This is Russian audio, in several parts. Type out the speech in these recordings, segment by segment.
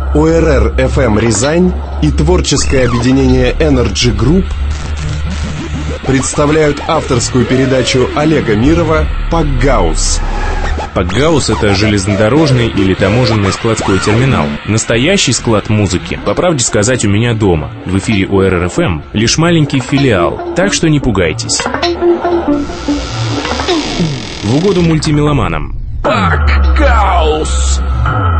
ОРР FM Рязань и творческое объединение Energy Group представляют авторскую передачу Олега Мирова «Пакгаус». Пакгаус — это железнодорожный или таможенный складской терминал. Настоящий склад музыки, по правде сказать, у меня дома. В эфире ОРР FM лишь маленький филиал, так что не пугайтесь. В угоду мультимеломанам. Пакгаус!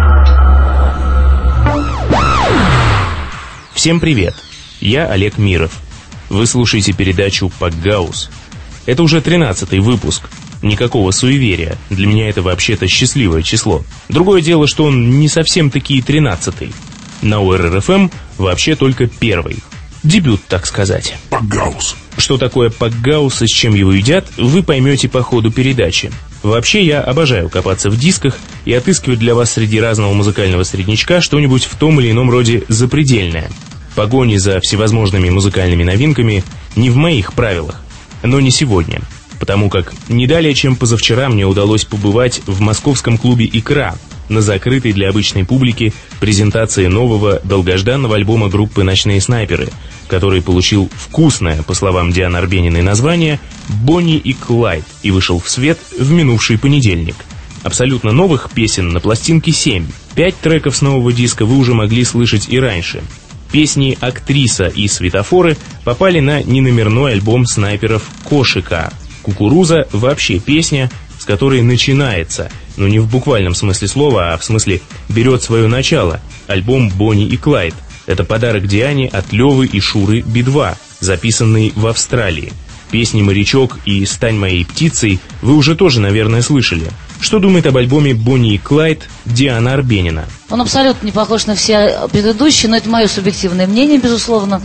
Всем привет, я Олег Миров. Вы слушаете передачу «Пакгаус». Это уже 13-й выпуск. Никакого суеверия. Для меня это вообще-то счастливое число. Другое дело, что он не совсем-таки 13-й. На ОРР FM вообще только первый. Дебют, так сказать. Пакгаус. Что такое пакгаус и с чем его едят, вы поймете по ходу передачи. Вообще, я обожаю копаться в дисках и отыскивать для вас среди разного музыкального среднячка что-нибудь в том или ином роде запредельное. Погони за всевозможными музыкальными новинками не в моих правилах, но не сегодня, потому как не далее, чем позавчера, мне удалось побывать в московском клубе «Икра» на закрытой для обычной публики презентации нового долгожданного альбома группы «Ночные снайперы», который получил вкусное, по словам Дианы Арбениной, название «Бонни и Клайд» и вышел в свет в минувший понедельник. Абсолютно новых песен на пластинке 7. 5 треков с нового диска вы уже могли слышать и раньше. Песни «Актриса» и «Светофоры» попали на неномерной альбом снайперов «Кошика». «Кукуруза» — вообще песня, с которой начинается, но не в буквальном смысле слова, а в смысле берет свое начало, альбом «Бонни и Клайд». Это подарок Диане от Левы и Шуры Би-2, записанный в Австралии. Песни «Морячок» и «Стань моей птицей» вы уже тоже, наверное, слышали. Что думает об альбоме «Бонни и Клайд» Диана Арбенина? Он абсолютно не похож на все предыдущие, но это мое субъективное мнение, безусловно.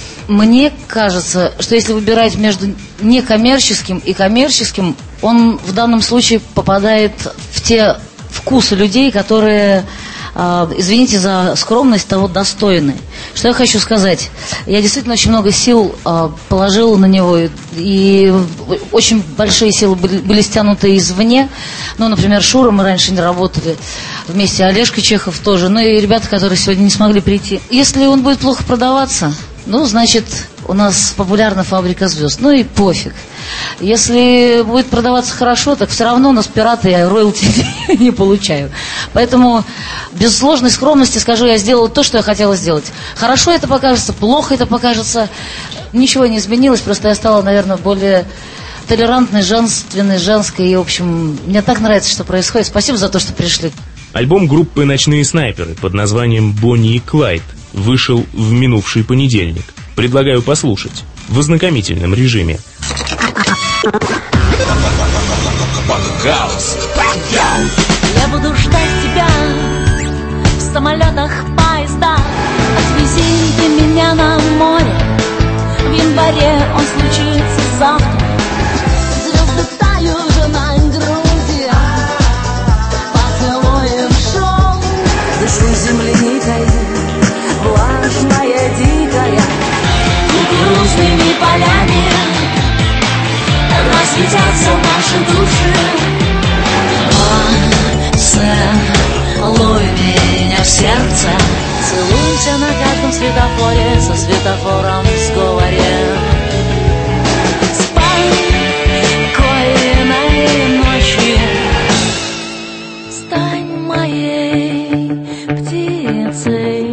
Мне кажется, что если выбирать между некоммерческим и коммерческим, он в данном случае попадает в те вкусы людей, которые, извините за скромность, того достойны. Что я хочу сказать? Я действительно очень много сил положила на него, и очень большие силы были стянуты извне. Ну, например, Шура, мы раньше не работали вместе, Олежка Чехов тоже, ну и ребята, которые сегодня не смогли прийти. Если он будет плохо продаваться, ну, значит, у нас популярна «Фабрика звезд». Ну и пофиг. Если будет продаваться хорошо, так все равно у нас пираты, я роялти не получаю. Поэтому без сложной скромности скажу, я сделала то, что я хотела сделать. Хорошо это покажется, плохо это покажется. Ничего не изменилось, просто я стала, наверное, более толерантной, женственной, женской. И, в общем, мне так нравится, что происходит. Спасибо за то, что пришли. Альбом группы «Ночные снайперы» под названием «Бонни и Клайд» вышел в минувший понедельник. Предлагаю послушать в ознакомительном режиме. Пакгаус. Я буду ждать тебя в самолетах, поездах. Отвези ты меня на море. В январе он случится завтра. Звезды тают уже на груди. Поцелуем шел. Дышу земляникой, влажная, дикая. Кукурузными полями разлетятся наши души. Поцелуй меня в сердце. Целуйся на каждом светофоре, со светофором в сговоре. Спокойной ночи. Стань моей птицей.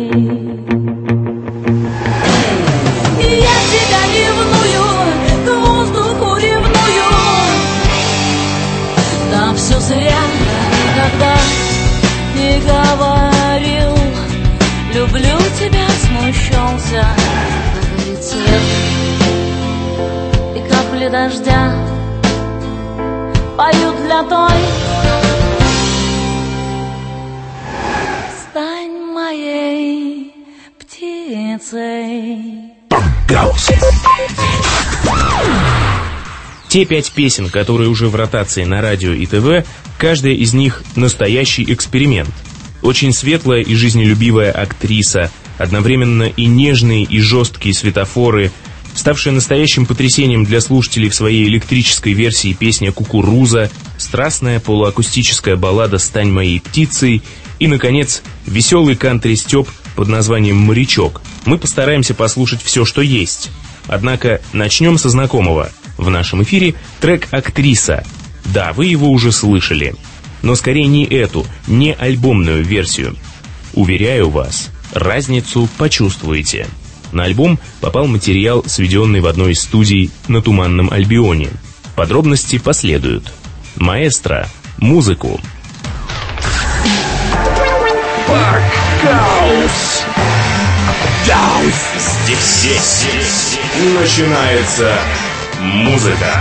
Все зря, когда не говорил, люблю тебя, смущался. Горит свет и капли дождя поют для той. Стань моей птицей. Пакгаус. Те 5 песен, которые уже в ротации на радио и ТВ, каждая из них настоящий эксперимент. Очень светлая и жизнелюбивая актриса, одновременно и нежные, и жесткие светофоры, ставшая настоящим потрясением для слушателей в своей электрической версии песня «Кукуруза», страстная полуакустическая баллада «Стань моей птицей» И, наконец, веселый кантри-степ под названием «Морячок». Мы постараемся послушать все, что есть. Однако начнем со знакомого. В нашем эфире трек «Актриса». Да, вы его уже слышали. Но скорее не эту, не альбомную версию. Уверяю вас, разницу почувствуете. На альбом попал материал, сведенный в одной из студий на Туманном Альбионе. Подробности последуют. Маэстро, музыку. Здесь начинается музыка.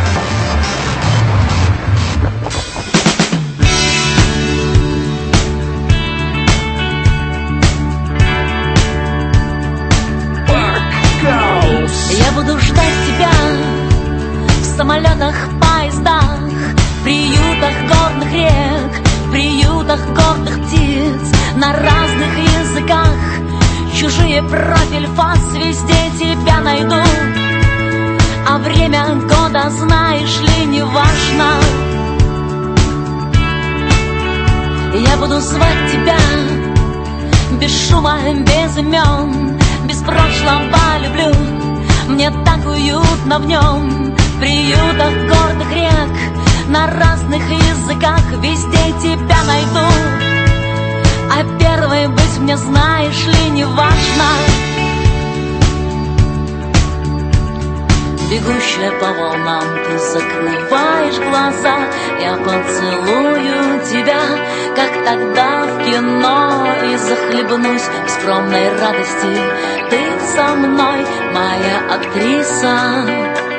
Я буду ждать тебя в самолетах, поездах, в приютах горных рек, в приютах гордых птиц, на разных языках. Чужие профиль, фас, везде тебя найду. А время года, знаешь ли, не важно. Я буду звать тебя без шума, без имен, без прошлого люблю. Мне так уютно в нем, в приютах гордых рек, на разных языках, везде тебя найду. А первой быть мне, знаешь ли, не важно. Бегущая по волнам, ты закрываешь глаза, я поцелую тебя, как тогда в кино, и захлебнусь в скромной радости. Ты со мной, моя актриса.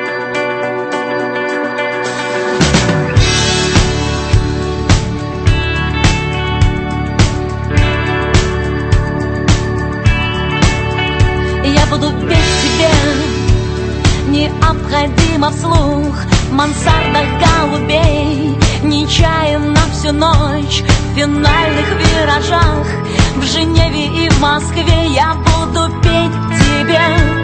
Я буду петь тебе необходимо вслух, в мансардах голубей, нечаянно всю ночь, в финальных виражах, в Женеве и в Москве я буду петь тебе.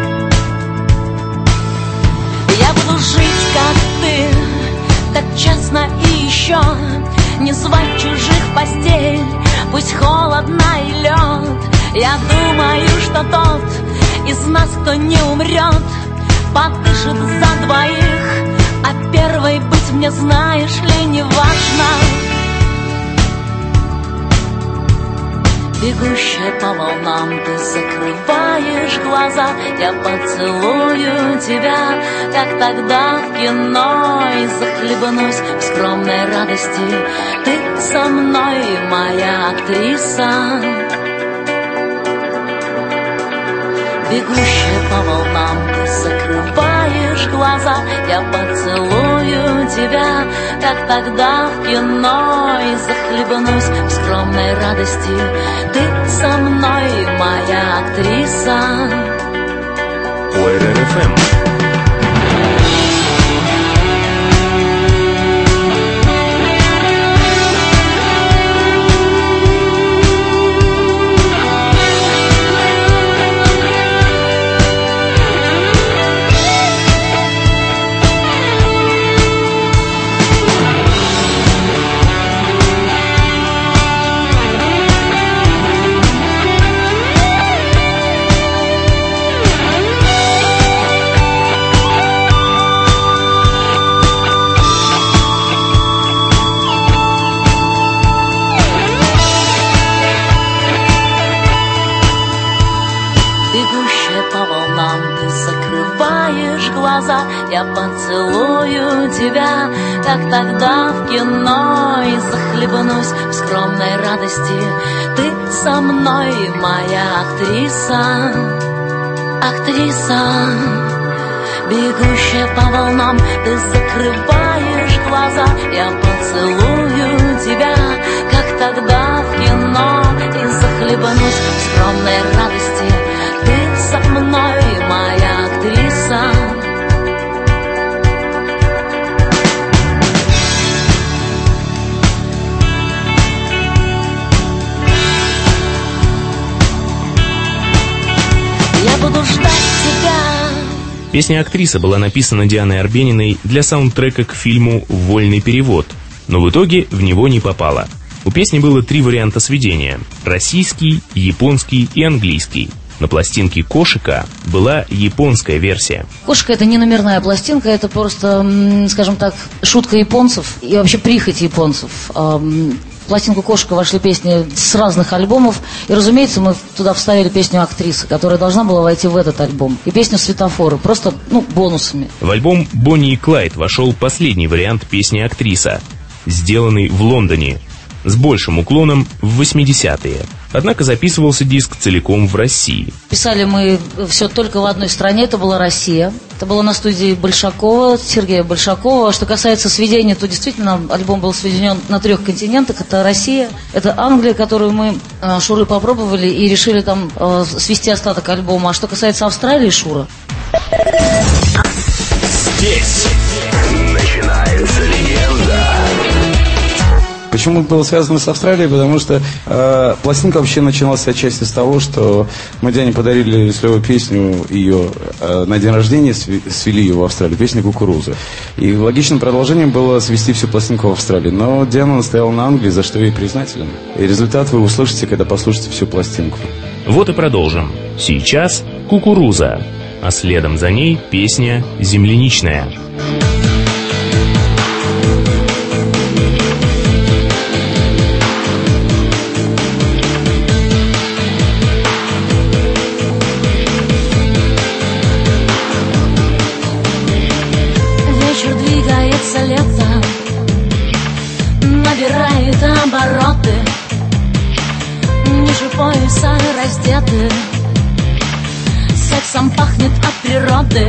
Я буду жить, как ты, так честно и еще не звать чужих в постель, пусть холодно и лед. Я думаю, что тот из нас, кто не умрет, подышит за двоих, а первой быть мне, знаешь ли, не важно. Бегущая по волнам, ты закрываешь глаза, я поцелую тебя, как тогда в кино, и захлебнусь в скромной радости. Ты со мной, моя актриса. Бегущая по волнам, ты закрываешь глаза, я поцелую тебя, как тогда в кино, и захлебнусь в скромной радости. Ты со мной, моя актриса. ОРР-ФМ. Я поцелую тебя, как тогда в кино, и захлебнусь в скромной радости. Ты со мной, моя актриса. Актриса, бегущая по волнам, ты закрываешь глаза. Я поцелую тебя, как тогда в кино, и захлебнусь в скромной радости. Ты со мной, моя актриса. Песня «Актриса» была написана Дианой Арбениной для саундтрека к фильму «Вольный перевод», но в итоге в него не попала. У песни было 3 варианта сведения – российский, японский и английский. На пластинке «Кошика» была японская версия. «Кошика» — это не номерная пластинка, это просто, скажем так, шутка японцев и вообще прихоть японцев. В пластинку «Кошика» вошли песни с разных альбомов, и, разумеется, мы туда вставили песню «Актриса», которая должна была войти в этот альбом, и песню «Светофоры», просто, бонусами. В альбом «Бонни и Клайд» вошел последний вариант песни «Актриса», сделанный в Лондоне, с большим уклоном в 80-е. Однако записывался диск целиком в России. Писали мы все только в одной стране, это была Россия. Это было на студии Большакова, Сергея Большакова. Что касается сведения, то действительно альбом был сведен на 3 континентах. Это Россия, это Англия, которую мы, Шуры, попробовали и решили там свести остаток альбома. А что касается Австралии, Шура. Здесь начинается легенда. Почему это было связано с Австралией? Потому что пластинка вообще начиналась отчасти с того, что мы Диане подарили свою песню ее на день рождения, свели ее в Австралию, песня «Кукуруза». И логичным продолжением было свести всю пластинку в Австралии. Но Диана настояла на Англии, за что ей признателен. И результат вы услышите, когда послушаете всю пластинку. Вот и продолжим. Сейчас «Кукуруза», а следом за ней песня «Земляничная». Обороты, ниже пояса раздеты, сексом пахнет от природы.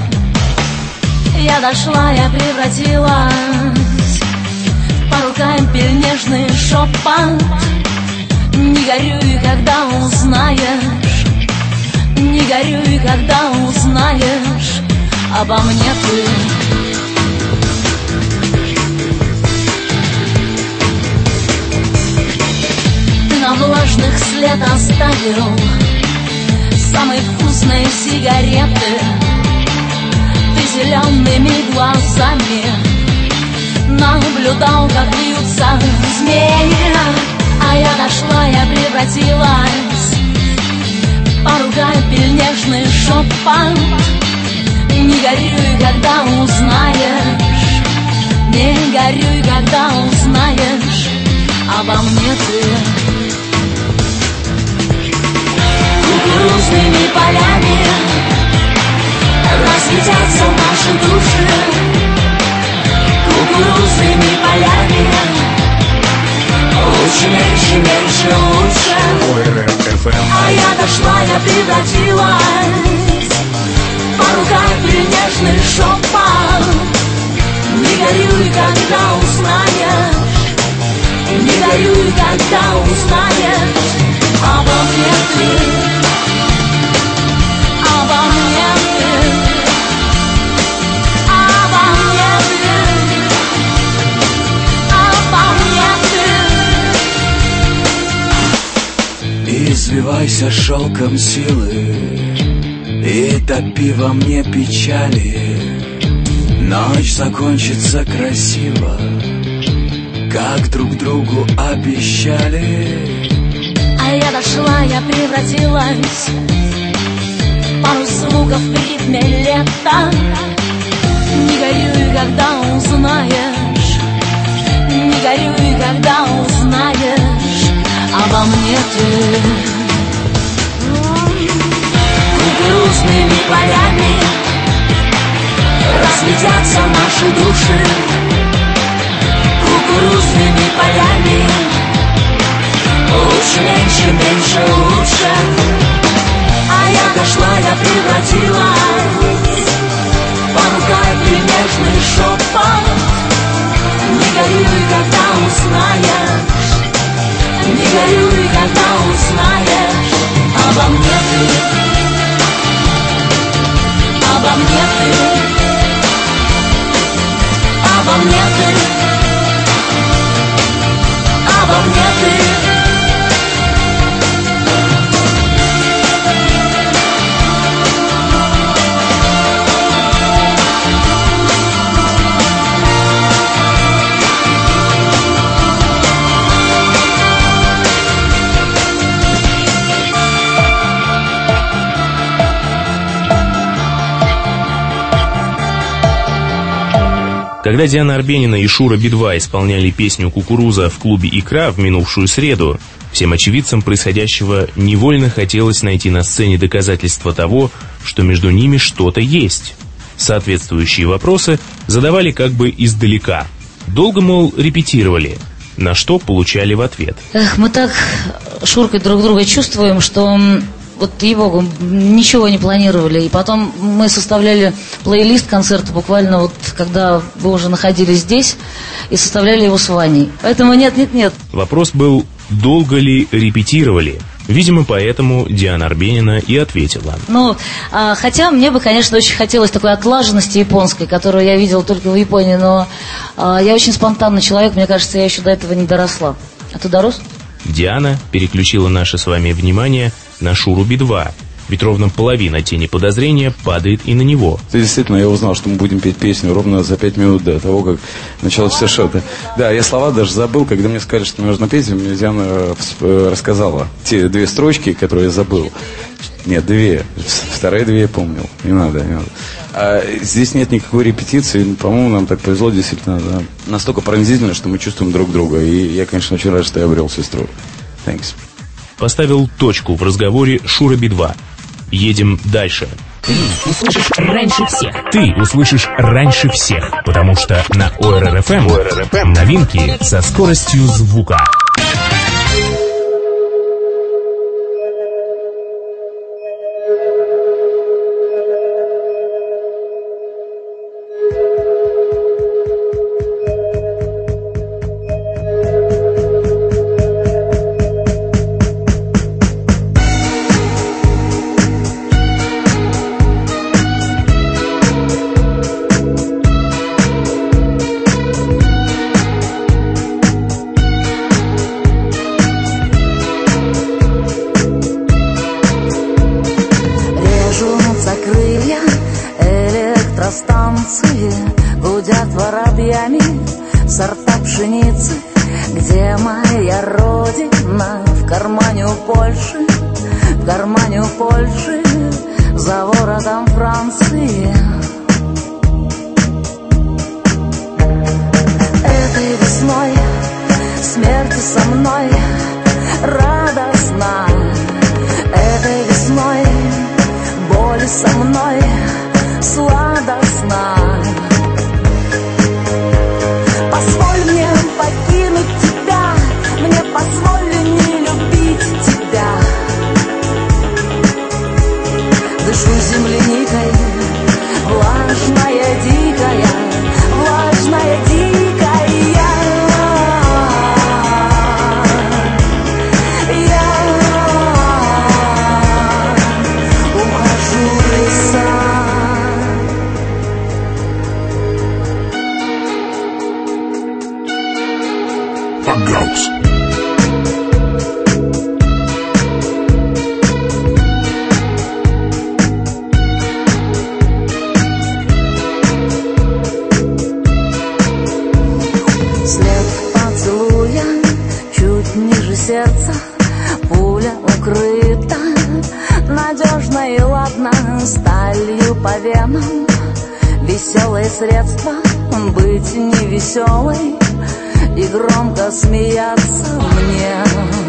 Я дошла, я превратилась в пару капель нежный шепот. Не горюй, когда узнаешь, не горюй, когда узнаешь обо мне ты. На влажных след оставил самые вкусные сигареты. Ты зелеными глазами наблюдал, как бьются змеи. А я дошла, я превратилась в пару капель нежный шепот. Не горюй, когда узнаешь, не горюй, когда узнаешь обо мне ты. Кукурузными полями разлетятся наши души. Кукурузными полями лучше, меньше, меньше, лучше. А я дошла, я превратилась в пару капель нежный шепот. Не горюй, когда узнаешь, не горюй, когда узнаешь обо мне ты. Обо мне ты, обо мне ты, обо мне ты. Извивайся шелком силы и топи во мне печали. Ночь закончится красиво, как друг другу обещали. А я дошла, я превратилась пару звуков в ритме лета. Не горюй, когда узнаешь, не горюй, когда узнаешь обо мне ты. Кукурузными полями разлетятся наши души. Кукурузными полями лучше, меньше, меньше, лучше. А я дошла, я превратилась в пару капель нежный шепот. Не горюй, когда узнаешь, не горюй, когда узнаешь обо мне ты, обо мне ты, обо мне ты, обо мне ты. Когда Диана Арбенина и Шура Би-2 исполняли песню «Кукуруза» в клубе «Икра» в минувшую среду, всем очевидцам происходящего невольно хотелось найти на сцене доказательства того, что между ними что-то есть. Соответствующие вопросы задавали как бы издалека. Долго, мол, репетировали, на что получали в ответ. Мы так, Шуркой, друг друга чувствуем, что вот, ей-богу, ничего не планировали. И потом мы составляли плейлист концерта буквально вот, когда вы уже находились здесь, и составляли его с Ваней. Поэтому нет. Вопрос был, долго ли репетировали? Видимо, поэтому Диана Арбенина и ответила. Хотя мне бы, конечно, очень хотелось такой отлаженности японской, которую я видела только в Японии, но я очень спонтанный человек, мне кажется, я еще до этого не доросла. А ты дорос? Диана переключила наше с вами внимание на Шуру Би-2, ведь ровно половина тени подозрения падает и на него. Действительно, я узнал, что мы будем петь песню ровно за 5 минут до того, как началось все шоу. Да, я слова даже забыл, когда мне сказали, что нужно петь, мне Диана рассказала те 2 строчки, которые я забыл. Нет, 2. Вторые 2 я помнил. Не надо. А здесь нет никакой репетиции. По-моему, нам так повезло, действительно, да, настолько пронзительно, что мы чувствуем друг друга. И я, конечно, очень рад, что я обрел сестру. Thanks. Поставил точку в разговоре Шура Би-2. Едем дальше. Ты услышишь раньше всех. Ты услышишь раньше всех, потому что на ОРР-ФМ новинки со скоростью звука. Гудят воробьями сорта пшеницы. Где моя родина? В кармане у Польши, за воротом Франции. Этой весной смерть со мной радостна. Этой весной боль со мной сладостна. Позволь мне покинуть тебя, мне позволь не любить тебя. Дышу земляникой, влажная, дикая, ухожу в леса. Фангаус. След поцелуя чуть ниже сердца, пуля укрыта надежно и ладно сталью по венам. Веселое средство быть невеселой и громко смеяться мне.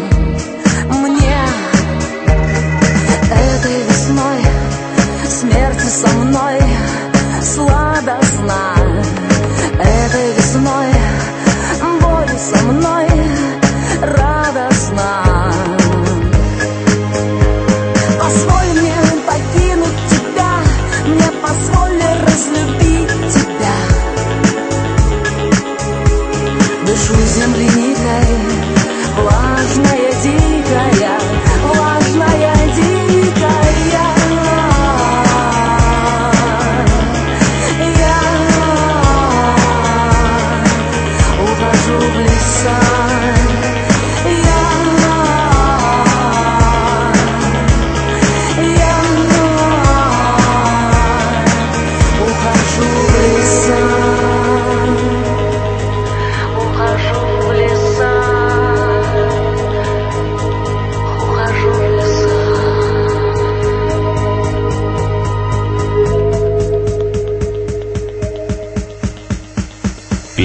Этой весной смерть со мной сладостна. Этой весной боль со мной радостна. Позволь мне покинуть тебя, мне позволь разлюбить тебя. Дышу земляникой, влажная, дикая,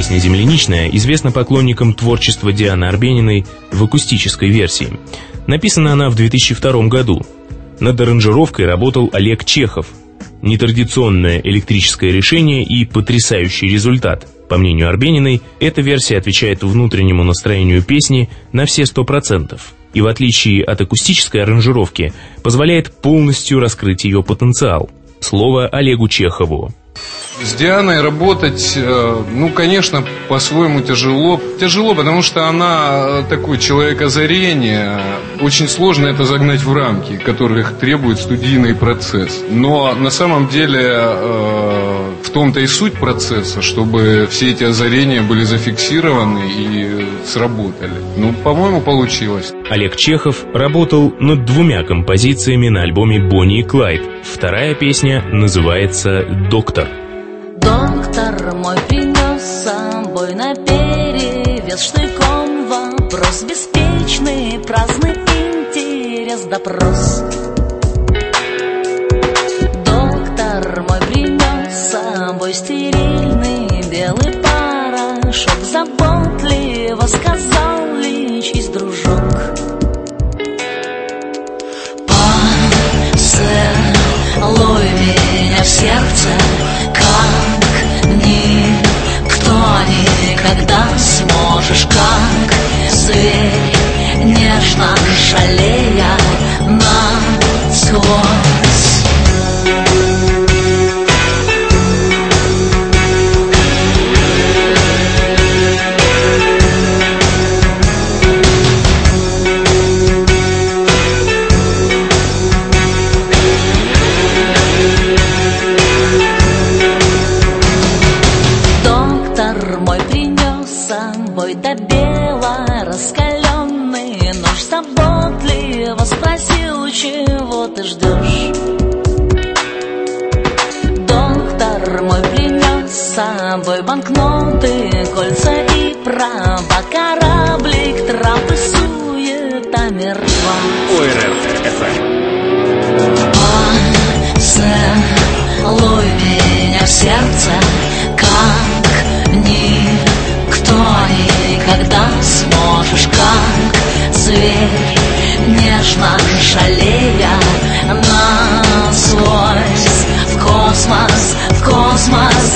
Песня «Земляничная» известна поклонникам творчества Дианы Арбениной в акустической версии. Написана она в 2002 году. Над аранжировкой работал Олег Чехов. Нетрадиционное электрическое решение и потрясающий результат. По мнению Арбениной, эта версия отвечает внутреннему настроению песни на все 100%. И в отличие от акустической аранжировки, позволяет полностью раскрыть ее потенциал. Слово Олегу Чехову. С Дианой работать, конечно, по-своему тяжело. Тяжело, потому что она такой человек озарения. Очень сложно это загнать в рамки, которых требует студийный процесс. Но на самом деле в том-то и суть процесса, чтобы все эти озарения были зафиксированы и сработали. По-моему, получилось. Олег Чехов работал над 2 композициями на альбоме «Бонни и Клайд». Вторая песня называется «Доктор». Доктор мой принес с собой наперевес штыком вопрос беспечный, праздный интерес, допрос. Доктор мой принес с собой стерильный белый порошок, заботливо сказал: лечись, дружок. Поцелуй меня в сердце, как никто никогда сможешь, как зверь, нежно шалея насквозь. До бела раскаленный нож, заботливо спросил: чего ты ждешь? Доктор мой принес с собой банкноты, кольца и права, кораблик, трапы, суета мертва. Поцелуй меня в сердце, как никто никогда сможешь, как зверь, нежно шалея насквозь. В космос,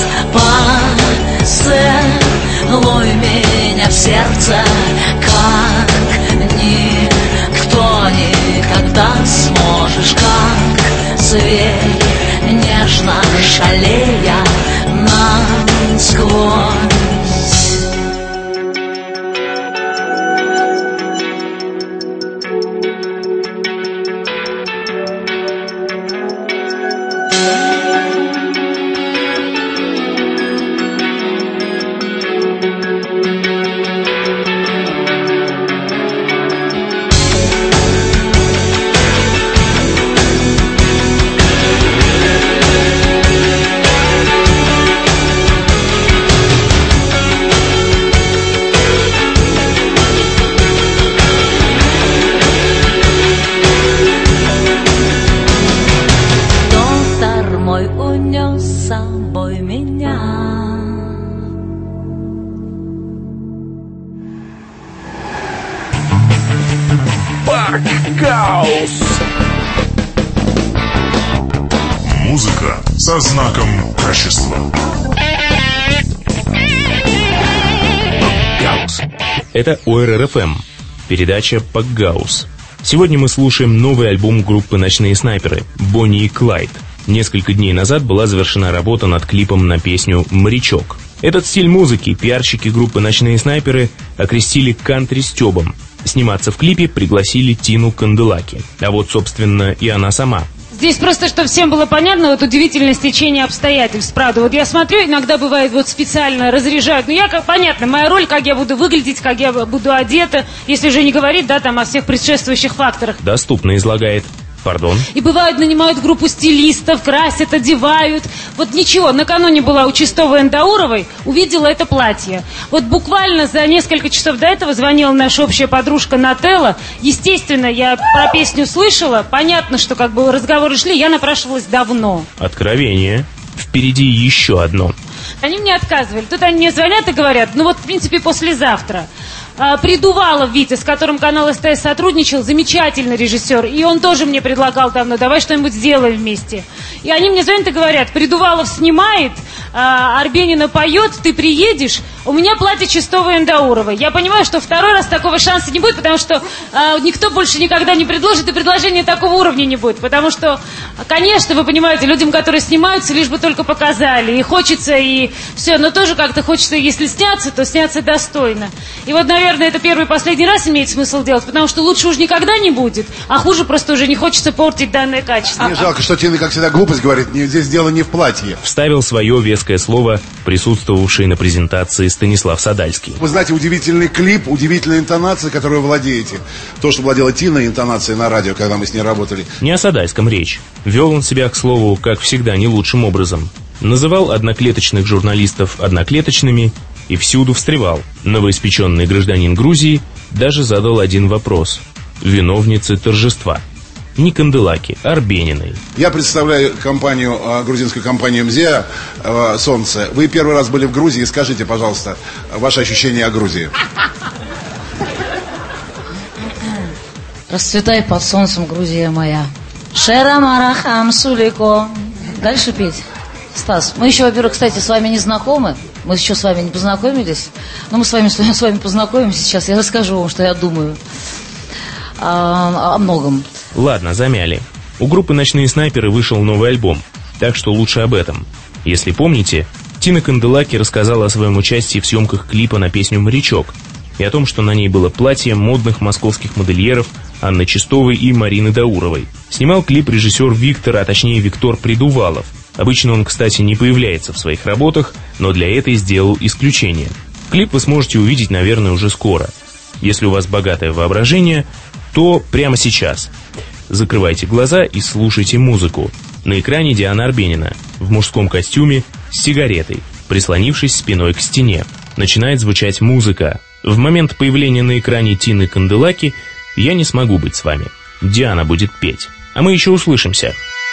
поцелуй меня в сердце, как никто никогда сможешь, как зверь, нежно шалея насквозь. Музыка со знаком качества. Это ОРР-ФМ, передача «Пакгаус». Сегодня мы слушаем новый альбом группы «Ночные снайперы» «Бонни и Клайд». Несколько дней назад была завершена работа над клипом на песню «Морячок». Этот стиль музыки пиарщики группы «Ночные снайперы» окрестили кантри-стёбом. Сниматься в клипе пригласили Тину Канделаки. А вот, собственно, и она сама. Здесь просто, чтобы всем было понятно, вот удивительное стечение обстоятельств. Правда, вот я смотрю, иногда бывает вот специально разряжают. Но я, как понятно, моя роль, как я буду выглядеть, как я буду одета, если уже не говорить, да, там, о всех предшествующих факторах. Доступно излагает. Пардон? И бывают, нанимают группу стилистов, красят, одевают. Вот ничего, накануне была у Чистовой Эндауровой, увидела это платье. Вот буквально за несколько часов до этого звонила наша общая подружка Нателла. Естественно, я про песню слышала. Понятно, что как бы разговоры шли, я напрашивалась давно. Откровение. Впереди еще одно. Они мне отказывали. Тут они мне звонят и говорят, ну вот, в принципе, послезавтра. Придувалов Витя, с которым канал СТС сотрудничал, замечательный режиссер, и он тоже мне предлагал давно, давай что-нибудь сделаем вместе. И они мне звонят и говорят, Придувалов снимает, Арбенина поет, ты приедешь, у меня платье Чистовой Эндауровой. Я понимаю, что второй раз такого шанса не будет, потому что никто больше никогда не предложит, и предложения такого уровня не будет. Потому что, конечно, вы понимаете, людям, которые снимаются, лишь бы только показали, и хочется, и все, но тоже как-то хочется, если сняться, то сняться достойно. И вот, наверное, это первый и последний раз имеет смысл делать, потому что лучше уж никогда не будет, а хуже просто уже не хочется портить данное качество. Мне жалко, что Тина, как всегда, глупость говорит, здесь дело не в платье. Вставил свое веское слово, присутствовавший на презентации Станислав Садальский. Вы знаете, удивительный клип, удивительная интонация, которой вы владеете. То, что владела Тина интонацией на радио, когда мы с ней работали. Не о Садальском речь. Вел он себя, к слову, как всегда, не лучшим образом. Называл одноклеточных журналистов одноклеточными и всюду встревал. Новоиспеченный гражданин Грузии даже задал один вопрос. Виновнице торжества. Не Канделаки, а Арбениной. Я представляю компанию, грузинскую компанию МЗИА «Солнце». Вы первый раз были в Грузии. Скажите, пожалуйста, ваши ощущения о Грузии. Расцветай под солнцем, Грузия моя. Шера марахам сулико. Дальше петь. Стас, мы еще, во-первых, кстати, с вами не знакомы. Мы еще с вами не познакомились. Но мы с вами познакомимся сейчас. Я расскажу вам, что я думаю о многом. Ладно, замяли. У группы «Ночные снайперы» вышел новый альбом, так что лучше об этом. Если помните, Тина Канделаки рассказала о своем участии в съемках клипа на песню «Морячок» и о том, что на ней было платье модных московских модельеров Анны Чистовой и Марины Дауровой. Снимал клип режиссер Виктор, а точнее Виктор Придувалов. Обычно он, кстати, не появляется в своих работах, но для этой сделал исключение. Клип вы сможете увидеть, наверное, уже скоро. Если у вас богатое воображение, то прямо сейчас. Закрывайте глаза и слушайте музыку. На экране Диана Арбенина в мужском костюме с сигаретой, прислонившись спиной к стене. Начинает звучать музыка. В момент появления на экране Тины Канделаки я не смогу быть с вами. Диана будет петь. А мы еще услышимся.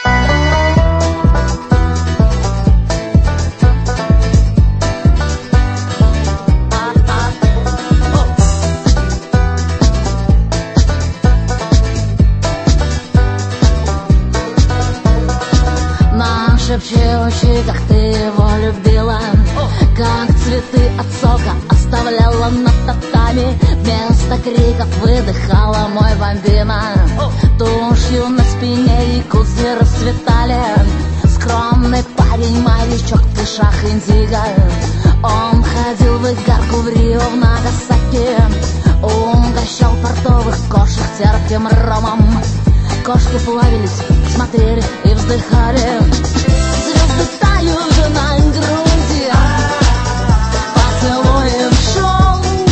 Шепчущий, как ты его любила, как цветы от сока оставляла на татами, вместо криков выдыхала мой бомбина. Тушью на спине якудзы расцветали, скромный парень, морячок в клешах индиго. Он ходил в игарку в Рио, в Нагасаки, угощал портовых кошек терпким ромом. Кошки плавились, смотрели и вздыхали. Звезды тают на груди, поцелуем шелк.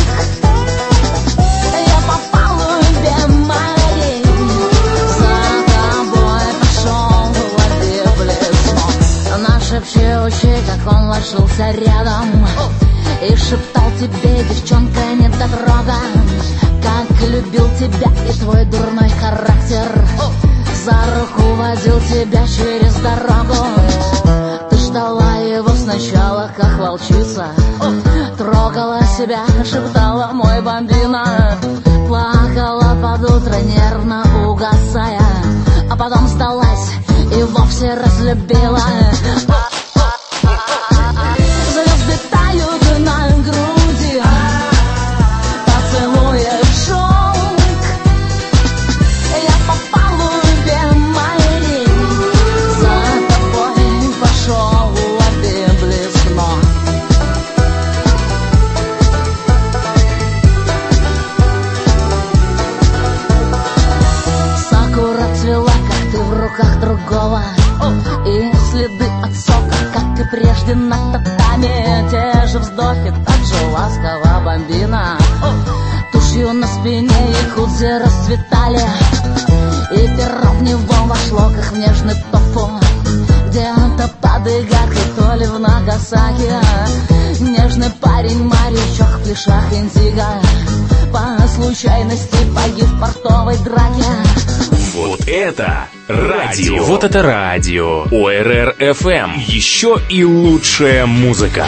Я попал в Бемарий, за тобой пошел, лови блесну. Нашепчущий, как он ложился рядом и шептал тебе, девчонка, недотрога, как любил тебя и твой дурной характер. За руку водил тебя через дорогу. Ты ждала его сначала, как волчица, трогала себя, шептала мой бомбина, плакала под утро, нервно угасая, а потом сдалась и вовсе разлюбила. Звезды тают на груди, поцелуем шелк. Я попал в Бемарий, за тобой пошел, лови блесну. Сакура цвела, как ты в руках другого, и следы от сока, как и прежде на татами. Те же вздохи, так же ласково бомбина. Тушью на спине якудзы расцветали, и перо в него вошло, как в нежный тофу. Где-то под игаркой, то ли в Нагасаки, нежный парень, морячок в клешах индиго, по случайности погиб в портовой драке. Вот это радио. Вот это радио. ОРР FM. Еще и лучшая музыка.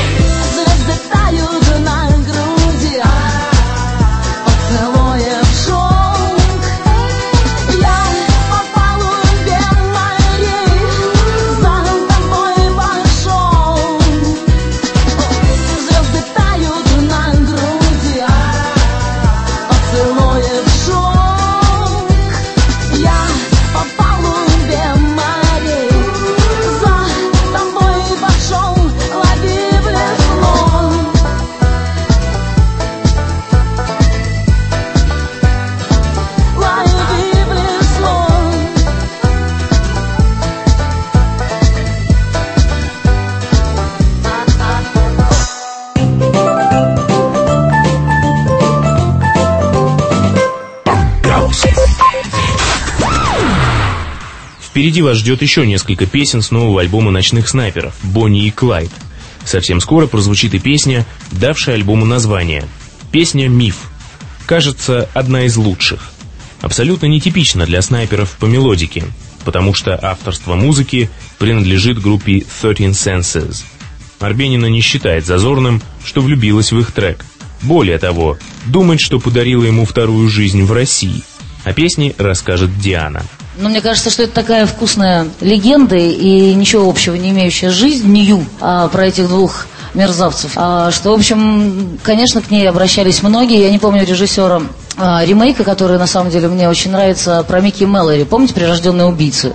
Впереди вас ждет еще несколько песен с нового альбома «Ночных снайперов» «Бонни и Клайд». Совсем скоро прозвучит и песня, давшая альбому название. Песня «Миф». Кажется, одна из лучших. Абсолютно нетипична для снайперов по мелодике, потому что авторство музыки принадлежит группе 13 Senses. Арбенина не считает зазорным, что влюбилась в их трек. Более того, думает, что подарила ему вторую жизнь в России. О песне расскажет Диана. Но мне кажется, что это такая вкусная легенда и ничего общего не имеющая с жизнью про этих двух мерзавцев. Что, в общем, конечно, к ней обращались многие. Я не помню режиссера ремейка, который на самом деле мне очень нравится, про Микки Мэллори. Помните «Прирожденные убийцы»?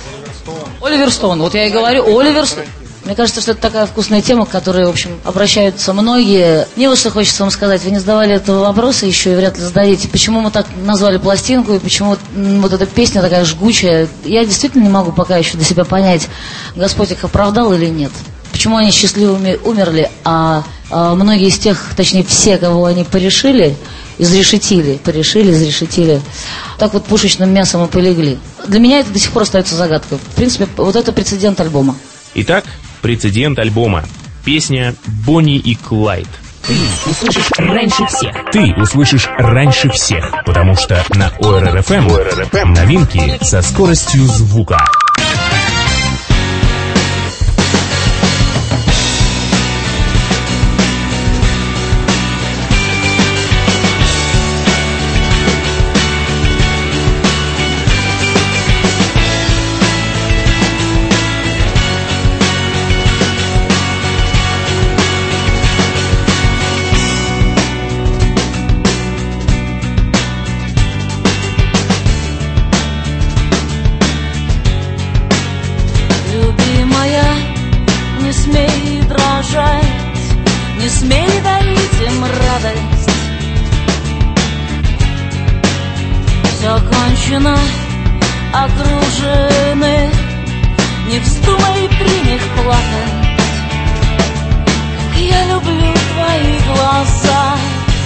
Оливер Стоун. Вот я и говорю, Оливер Стоун. Мне кажется, что это такая вкусная тема, к которой, в общем, обращаются многие. Мне вот что хочется вам сказать. Вы не задавали этого вопроса еще и вряд ли зададите. Почему мы так назвали пластинку и почему вот эта песня такая жгучая? Я действительно не могу пока еще для себя понять, Господь их оправдал или нет. Почему они счастливыми умерли, а многие из тех, точнее все, кого они порешили, изрешетили, так вот пушечным мясом и полегли. Для меня это до сих пор остается загадкой. В принципе, вот это прецедент альбома. Итак, прецедент альбома. Песня «Бонни и Клайд». Ты услышишь раньше всех. Ты услышишь раньше всех, потому что на ОРР FM новинки со скоростью звука. Не смей дарить им радость. Все кончено, окружены. Не вздумай при них плакать. Как я люблю твои глаза.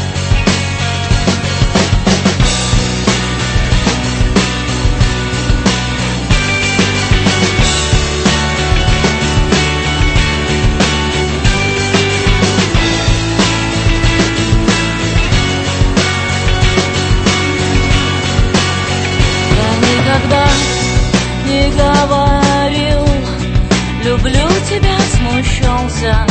Не говорил, люблю тебя, смущался.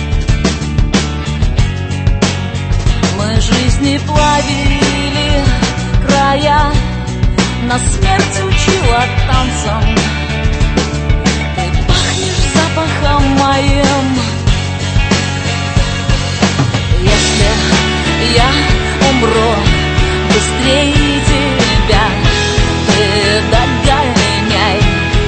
Мы жизни плавили края, на смерть учила танцам. Ты пахнешь запахом моим. Если я умру быстрее тебя, ты догоняй.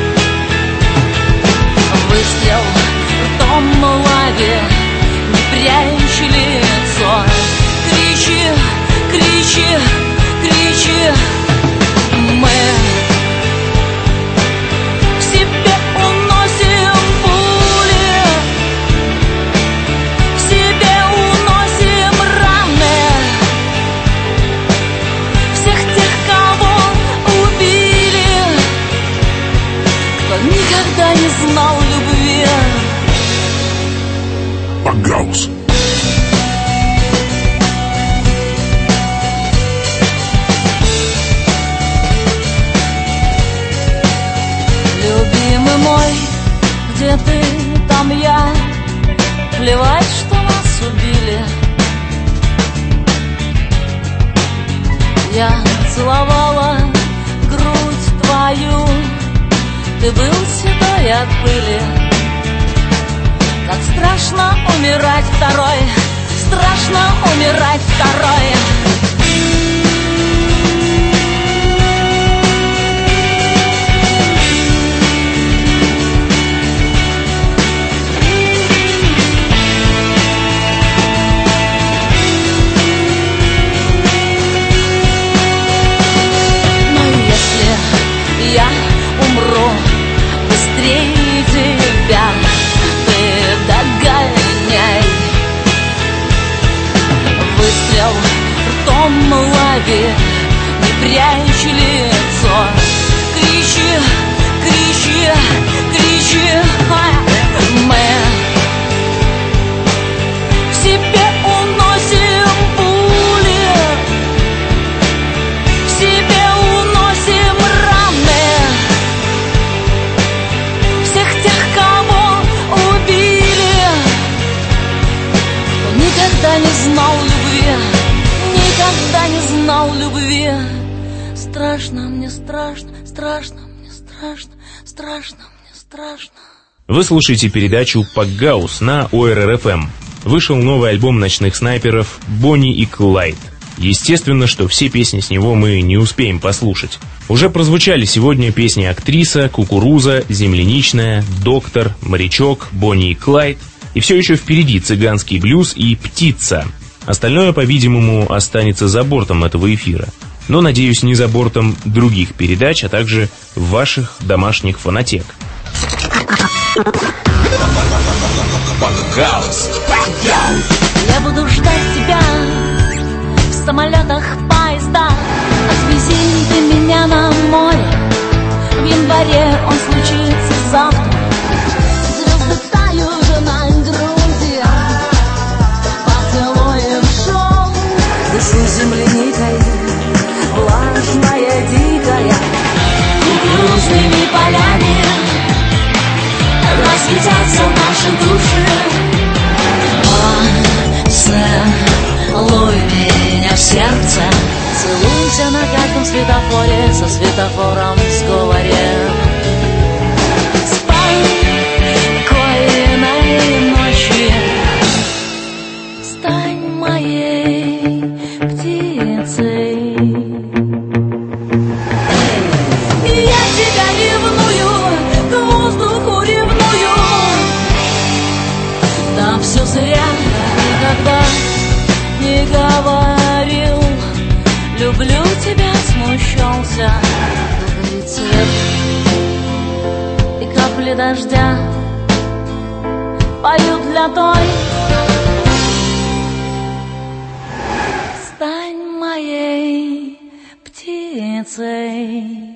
Выстрел в том лаге, не прячь лицо. Кричи, кричи, кричи. Мы домой, где ты, там я. Плевать, что нас убили. Я целовала грудь твою, ты был седой от пыли. Как страшно умирать второй, страшно умирать второй. Я умру быстрее тебя, ты догоняй. Выстрел ртом лови, не прячь лицо. Кричи, кричи, кричи. Мы в себе уносим пули, в себе уносим раны всех тех, кого убили, кто никогда не знал любви, никогда не знал любви. Страшно мне, страшно, страшно мне, страшно, страшно мне, страшно. Вы слушаете передачу «Пакгаус» на ОРР-ФМ. Вышел новый альбом «Ночных снайперов» «Бонни и Клайд». Естественно, что все песни с него мы не успеем послушать. Уже прозвучали сегодня песни «Актриса», «Кукуруза», «Земляничная», «Доктор», «Морячок», «Бонни и Клайд». И все еще впереди «Цыганский блюз» и «Птица». Остальное, по-видимому, останется за бортом этого эфира. Но, надеюсь, не за бортом других передач, а также ваших домашних фонотек. Я буду ждать тебя в самолетах, поездах. Отвези ты меня на море, в январе он случится завтра. Звезды тают на груди, поцелуем шел. Дышу земляникой, влажная, дикая. Кукурузными полями разлетятся наши души. Поцелуй меня в сердце, целуйся на каждом светофоре, со светофором в сговоре. Спокойной ночи, стань моей птицей. Я тебя ревную, к воздуху ревную. Да все зря, никогда не говорил. Люблю тебя, смущался. Горит свет, и капли дождя поют для той. Стань моей птицей.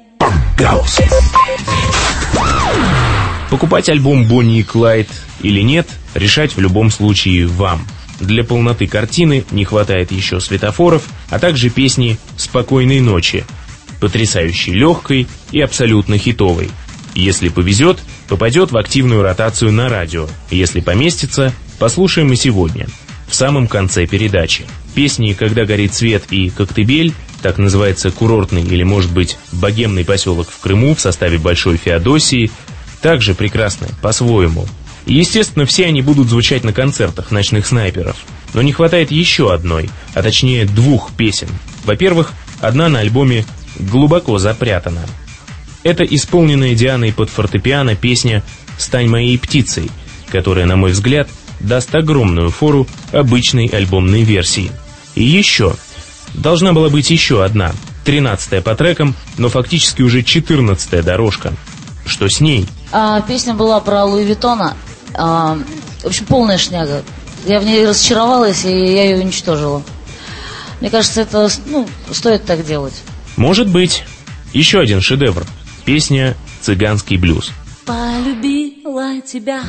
Покупать альбом «Бонни и Клайд» или нет, решать в любом случае вам. Для полноты картины не хватает еще светофоров, а также песни «Спокойной ночи», потрясающе легкой и абсолютно хитовой. Если повезет, попадет в активную ротацию на радио. Если поместится, послушаем и сегодня, в самом конце передачи. Песни «Когда горит свет» и «Коктебель», так называется курортный или, может быть, богемный поселок в Крыму в составе Большой Феодосии, также прекрасны по-своему. И, естественно, все они будут звучать на концертах «Ночных снайперов». Но не хватает еще одной, а точнее двух песен. Во-первых, одна на альбоме глубоко запрятана. Это исполненная Дианой под фортепиано песня «Стань моей птицей», которая, на мой взгляд, даст огромную фору обычной альбомной версии. И еще. Должна была быть еще одна, 13-я по трекам, но фактически уже 14-я дорожка. Что с ней? Песня была про Луи Виттона. В общем, полная шняга. Я в ней разочаровалась, и я ее уничтожила. Мне кажется, это, стоит так делать. Может быть. Еще один шедевр. Песня «Цыганский блюз». Полюбила тебя.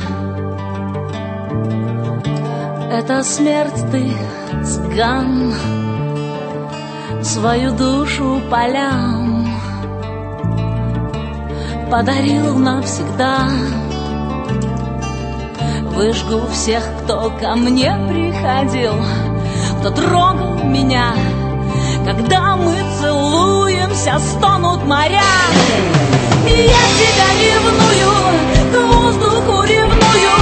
Это смерть, ты, цыган, свою душу полям подарил навсегда. Выжгу всех, кто ко мне приходил, кто трогал меня. Когда мы целуемся, стонут моря. И я тебя ревную, к воздуху ревную.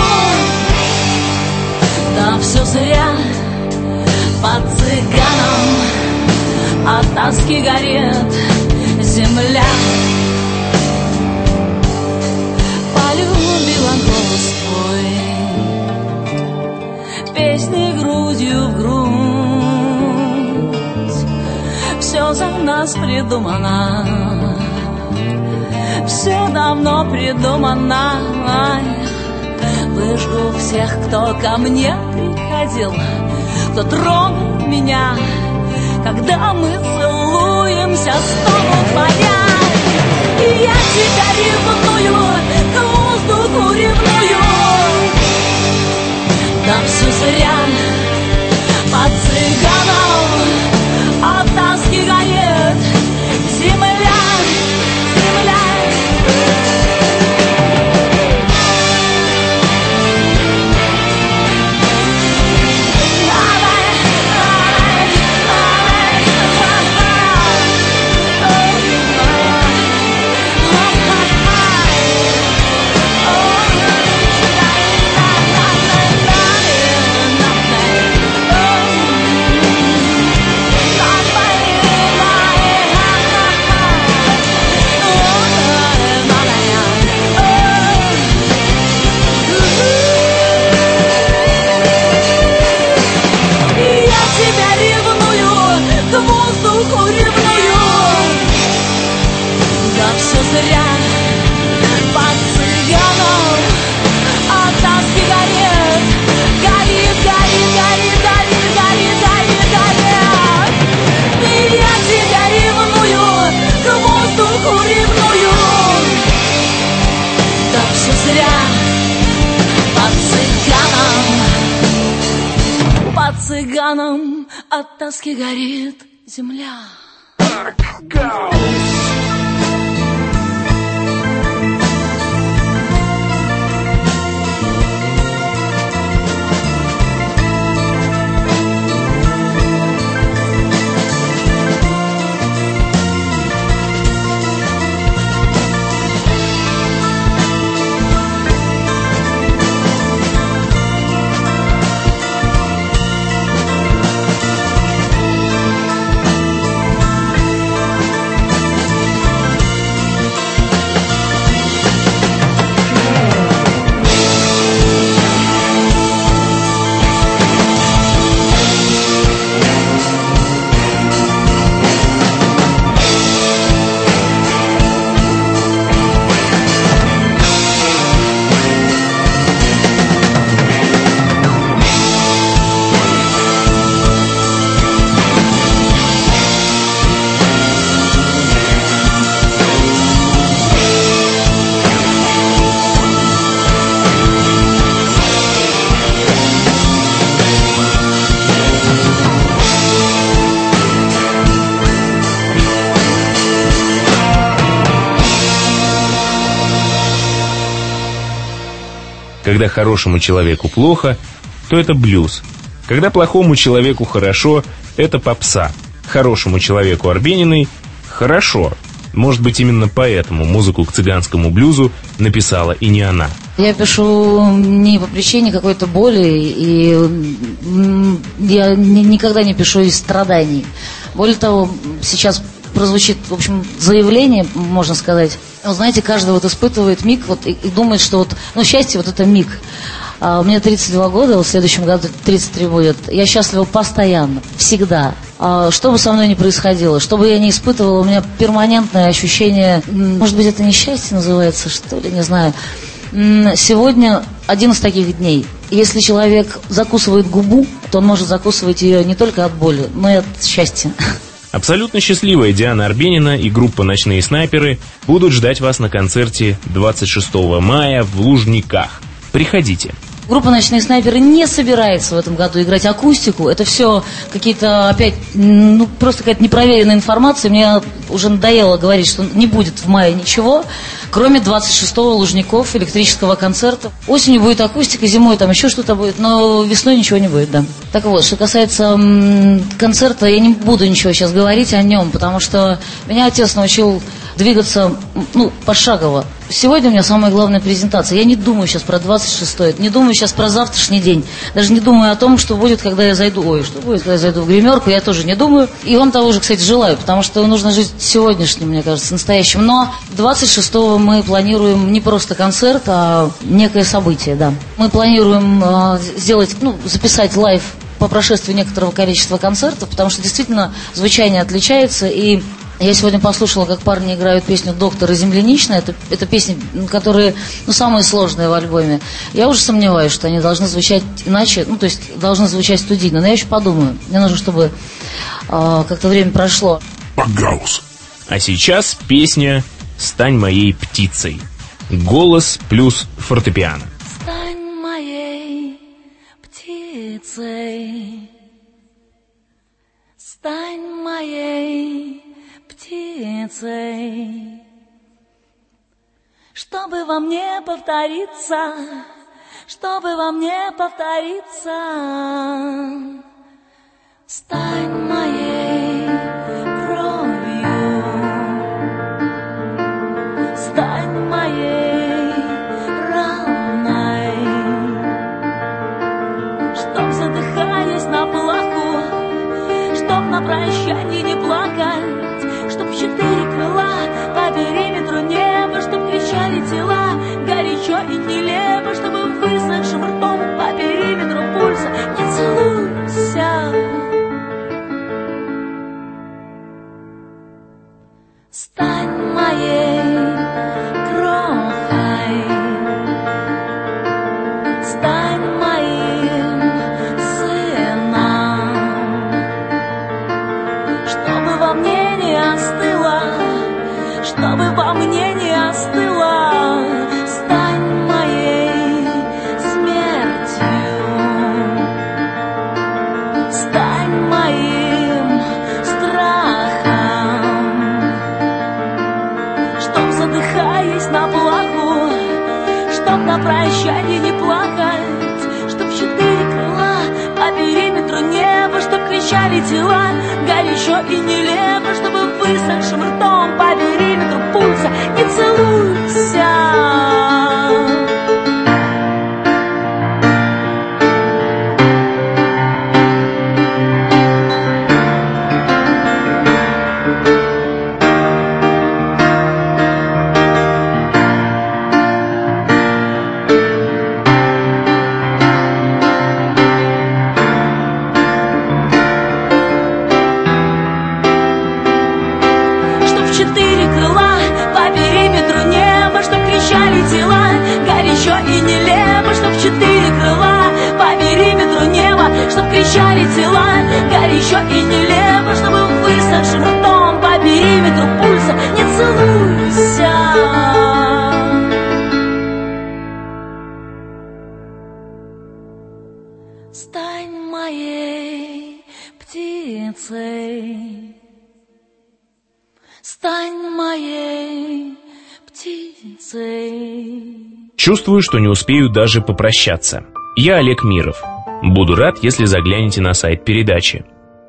Да все зря, под цыганом от тоски горит земля. Полюбила голос твой, песни грудью в грудь. Все за нас придумано, все давно придумано. Выжгу всех, кто ко мне приходил, кто трогал меня. Когда мы целуемся, стонут моря. И я тебя ревную, к воздуху ревную. Да все зря, под цыганом от тоски горит земля, земля. Цыганом от тоски горит земля. Когда хорошему человеку плохо, то это блюз. Когда плохому человеку хорошо, это попса. Хорошему человеку Арбениной хорошо. Может быть, именно поэтому музыку к цыганскому блюзу написала и не она. Я пишу не по причине какой-то боли, и я никогда не пишу из страданий. Более того, сейчас прозвучит, в общем, заявление, можно сказать. Вот знаете, каждый вот испытывает миг вот, и думает, что вот, ну, счастье вот это миг. У меня 32 года, вот в следующем году 33 будет. Я счастлива постоянно, всегда. Что бы со мной ни происходило, что бы я ни испытывала, у меня перманентное ощущение, может быть, это несчастье называется, что ли, не знаю. Сегодня один из таких дней. Если человек закусывает губу, то он может закусывать ее не только от боли, но и от счастья. Абсолютно счастливая Диана Арбенина и группа «Ночные снайперы» будут ждать вас на концерте 26 мая в Лужниках. Приходите. Группа «Ночные снайперы» не собирается в этом году играть акустику. Это все какие-то опять, просто какая-то непроверенная информация. Мне уже надоело говорить, что не будет в мае ничего, кроме 26-го Лужников электрического концерта. Осенью будет акустика, зимой там еще что-то будет, но весной ничего не будет, да. Так вот, что касается концерта, я не буду ничего сейчас говорить о нем, потому что меня отец научил двигаться, пошагово. Сегодня у меня самая главная презентация. Я не думаю сейчас про 26-й, не думаю сейчас про завтрашний день. Даже не думаю о том, что будет, когда я зайду. Когда я зайду в гримерку, я тоже не думаю. И вам того же, кстати, желаю, потому что нужно жить сегодняшним, мне кажется, настоящим. Но 26-го мы планируем не просто концерт, а некое событие, да. Мы планируем записать лайв по прошествии некоторого количества концертов, потому что действительно звучание отличается. И я сегодня послушала, как парни играют песню «Доктор» и «Земляничная». Это песни, которые, самые сложные в альбоме. Я уже сомневаюсь, что они должны звучать иначе, то есть должны звучать студийно. Но я еще подумаю. Мне нужно, чтобы как-то время прошло. Пакгаус. А сейчас песня «Стань моей птицей». Голос плюс фортепиано. Стань моей птицей, стань моей птицей, чтобы во мне повториться, чтобы во мне повториться. Стань моей кровью, стань моей раной, чтоб, задыхаясь на плаху, чтоб на прощанье не плакать, чтоб 4 крыла по периметру неба, чтоб кричали тела горячо и нелепо, чтобы высохшим ртом по периметру пульса не целуйся. Стань моей крохой, стань моим сыном, чтобы во мне не остыло, чтобы во мне не остыло. Стань моей смертью, стань моим страхом, чтоб, задыхаясь на плаху, чтоб на прощанье не плакать, чтоб 4 крыла по периметру неба, чтоб кричали тела горячо и нелепо, чтобы высохшим ртом по периметру пульса не целуйся. Чтоб кричали тела горячо и нелепо, чтобы высохшим ртом по периметру пульса не целуйся. Стань моей птицей, стань моей птицей. Чувствую, что не успею даже попрощаться. Я Олег Миров. Буду рад, если заглянете на сайт передачи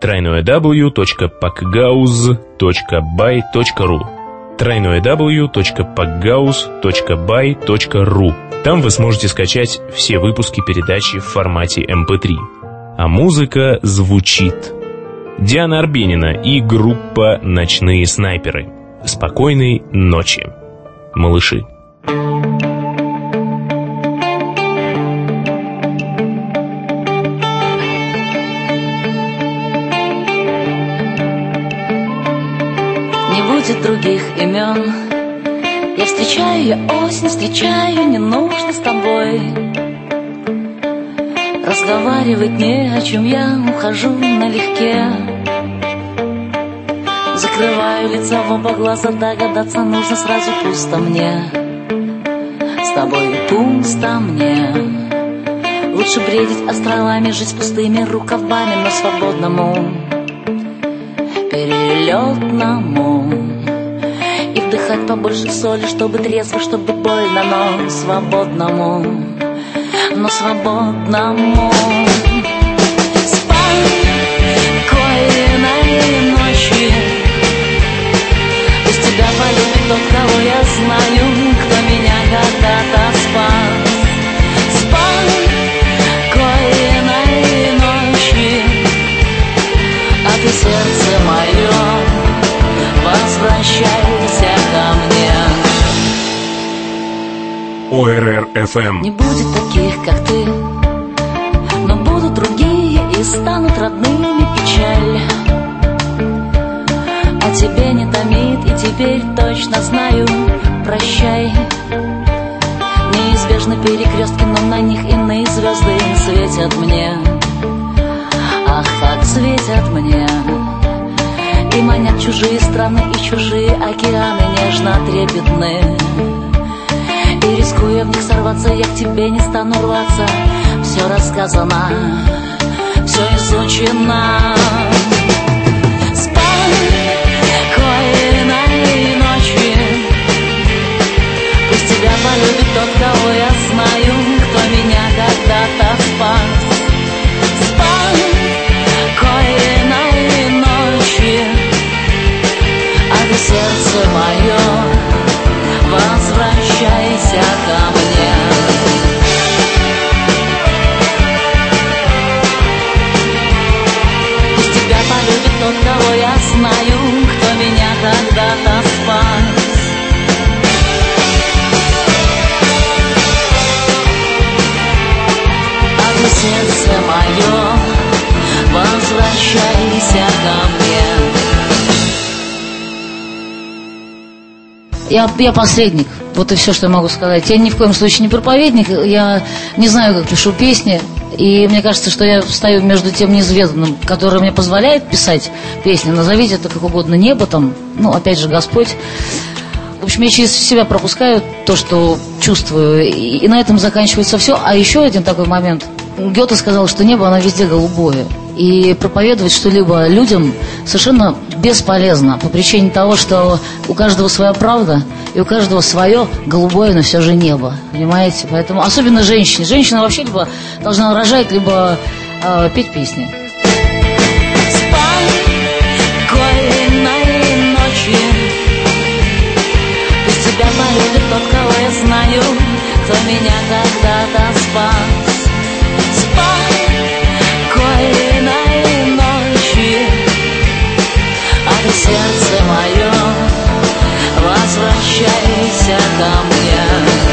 www.pakgauz.by.ru www.pakgauz.by.ru. Там вы сможете скачать все выпуски передачи в формате MP3. А музыка звучит. Диана Арбенина и группа «Ночные снайперы». Спокойной ночи, малыши. Других имен я встречаю, я осень встречаю, не нужно с тобой разговаривать не о чем, я ухожу налегке, закрываю лицо в оба глаза, догадаться нужно сразу, пусто мне с тобой, пусто мне. Лучше бредить островами, жить с пустыми рукавами, но свободному, перелетному. И вдыхать побольше соли, чтобы трезво, чтобы больно, но свободному, но свободному. Спокойной ночи. Пусть тебя полюбит тот, кого я знаю, кто меня когда-то спас. Спокойной ночи. А ты, сердце мое, возвращайся ко мне. ОРР-ФМ. Не будет таких, как ты, но будут другие и станут родными печаль. А тебе не томит, и теперь точно знаю, прощай. Неизбежны перекрестки, но на них иные звезды светят мне. Ах, как светят мне. И манят чужие страны и чужие океаны нежно трепетны. И рискуя в них сорваться, я к тебе не стану рваться. Все рассказано, все изучено. Спокойной ночи. Пусть тебя полюбит тот, кого я знаю, кто меня когда-то спас. Спокойной ночи. А ты, сердце мое, возвращайся ко мне. Пусть тебя полюбит тот, кого я знаю, кто меня когда-то спас. А ты, сердце мое, возвращайся ко мне. Я посредник. Вот и все, что я могу сказать. Я ни в коем случае не проповедник. Я не знаю, как пишу песни. И мне кажется, что я стою между тем неизведанным, которое мне позволяет писать песни. Назовите это как угодно, небо там, ну, опять же, Господь. В общем, я через себя пропускаю то, что чувствую. И на этом заканчивается все. А еще один такой момент. Гёте сказал, что небо, оно везде голубое. И проповедовать что-либо людям совершенно бесполезно. По причине того, что у каждого своя правда, и у каждого свое голубое, но все же небо. Понимаете? Поэтому, особенно женщине. Женщина вообще либо должна рожать, либо петь песни. Спокойной ночи. Пусть тебя полюбит тот, кого я знаю, кто меня когда-то спас. Спокойной ночи. А ты, сердце мое, возвращайся ко мне.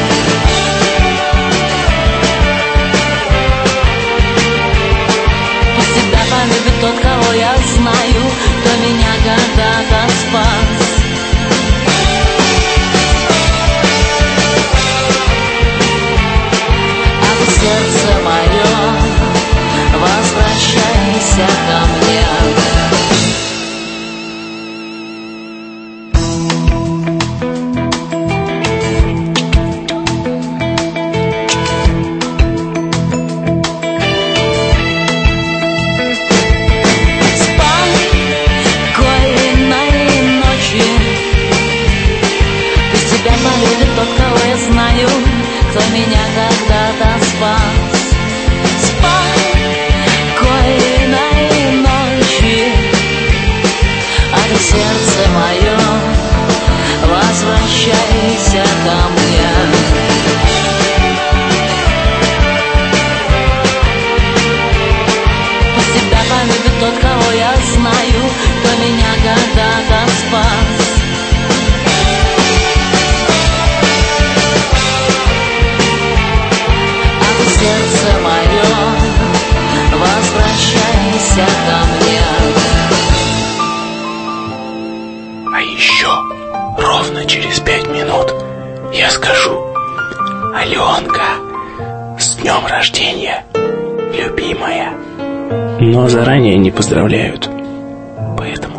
Пусть тебя полюбит тот, кого я знаю, кто меня когда-то спас. А ты, сердце мое, возвращайся ко мне. Спокойной ночи. Пусть тебя полюбит тот, кого я знаю, кто меня когда-то спас. Спокойной ночи. А ты, сердце мое, возвращайся ко мне. Пусть тебя полюбит тот, кого я знаю, кто меня когда-то спас. А ты, сердце мое, возвращайся ко мне. А еще ровно через 5 минут я скажу: Аленка, с днем рождения, любимая. Но заранее не поздравляют, поэтому